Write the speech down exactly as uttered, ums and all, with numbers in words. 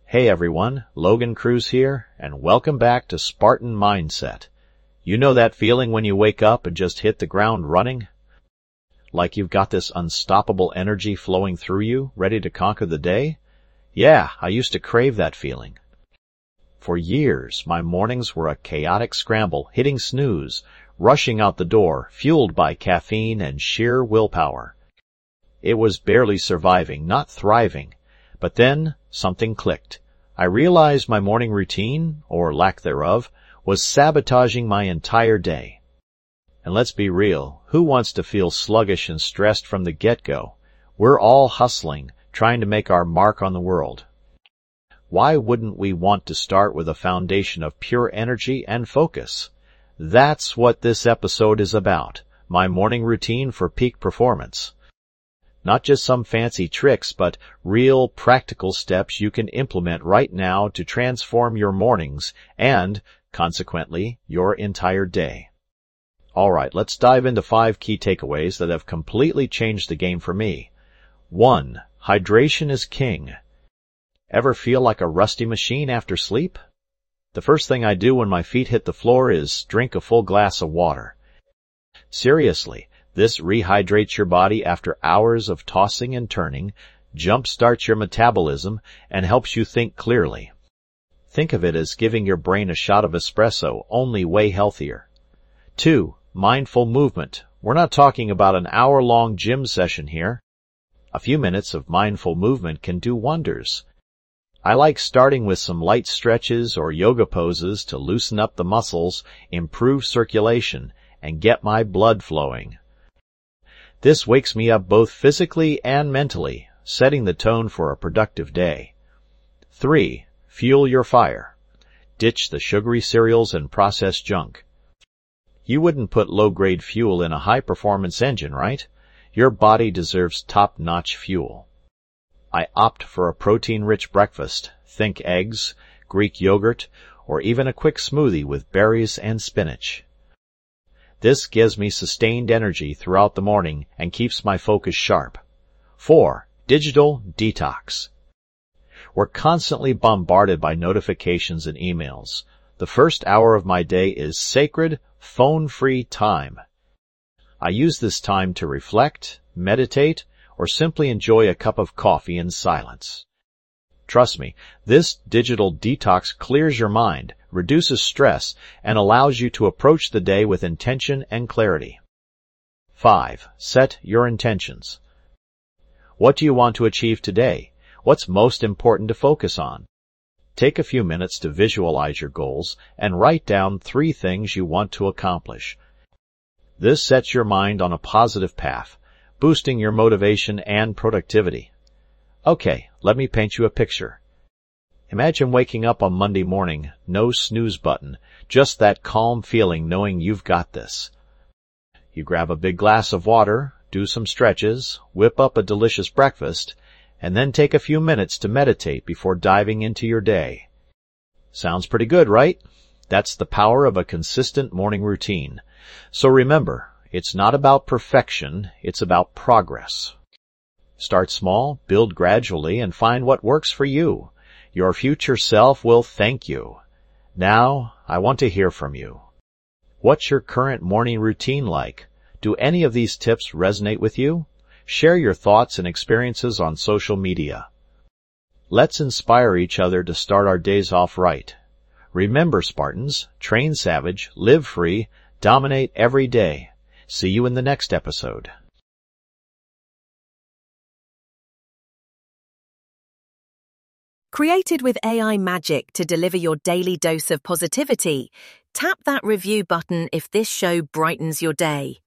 Hey everyone, Logan Cruz here, and welcome back to Spartan Mindset. You know that feeling when you wake up and just hit the ground running? Like you've got this unstoppable energy flowing through you, ready to conquer the day? Yeah, I used to crave that feeling. For years, my mornings were a chaotic scramble, hitting snooze, rushing out the door, fueled by caffeine and sheer willpower. It was barely surviving, not thriving. But then, something clicked. I realized my morning routine, or lack thereof, was sabotaging my entire day. And let's be real, who wants to feel sluggish and stressed from the get-go? We're all hustling, trying to make our mark on the world. Why wouldn't we want to start with a foundation of pure energy and focus? That's what this episode is about, my morning routine for peak performance. Not just some fancy tricks, but real practical steps you can implement right now to transform your mornings and, consequently, your entire day. All right, let's dive into five key takeaways that have completely changed the game for me. One, hydration is king. Ever feel like a rusty machine after sleep? The first thing I do when my feet hit the floor is drink a full glass of water. Seriously. This rehydrates your body after hours of tossing and turning, jump-starts your metabolism, and helps you think clearly. Think of it as giving your brain a shot of espresso, only way healthier. Two, mindful movement. We're not talking about an hour-long gym session here. A few minutes of mindful movement can do wonders. I like starting with some light stretches or yoga poses to loosen up the muscles, improve circulation, and get my blood flowing. This wakes me up both physically and mentally, setting the tone for a productive day. Three, fuel your fire. Ditch the sugary cereals and processed junk. You wouldn't put low-grade fuel in a high-performance engine, right? Your body deserves top-notch fuel. I opt for a protein-rich breakfast, think eggs, Greek yogurt, or even a quick smoothie with berries and spinach. This gives me sustained energy throughout the morning and keeps my focus sharp. Four, digital detox. We're constantly bombarded by notifications and emails. The first hour of my day is sacred, phone-free time. I use this time to reflect, meditate, or simply enjoy a cup of coffee in silence. Trust me, this digital detox clears your mind, reduces stress, and allows you to approach the day with intention and clarity. Five, set your intentions. What do you want to achieve today? What's most important to focus on? Take a few minutes to visualize your goals and write down three things you want to accomplish. This sets your mind on a positive path, boosting your motivation and productivity. Okay, let me paint you a picture. Imagine waking up on Monday morning, no snooze button, just that calm feeling knowing you've got this. You grab a big glass of water, do some stretches, whip up a delicious breakfast, and then take a few minutes to meditate before diving into your day. Sounds pretty good, right? That's the power of a consistent morning routine. So remember, it's not about perfection, it's about progress. Start small, build gradually, and find what works for you. Your future self will thank you. Now, I want to hear from you. What's your current morning routine like? Do any of these tips resonate with you? Share your thoughts and experiences on social media. Let's inspire each other to start our days off right. Remember, Spartans, train savage, live free, dominate every day. See you in the next episode. Created with A I magic to deliver your daily dose of positivity, tap that review button if this show brightens your day.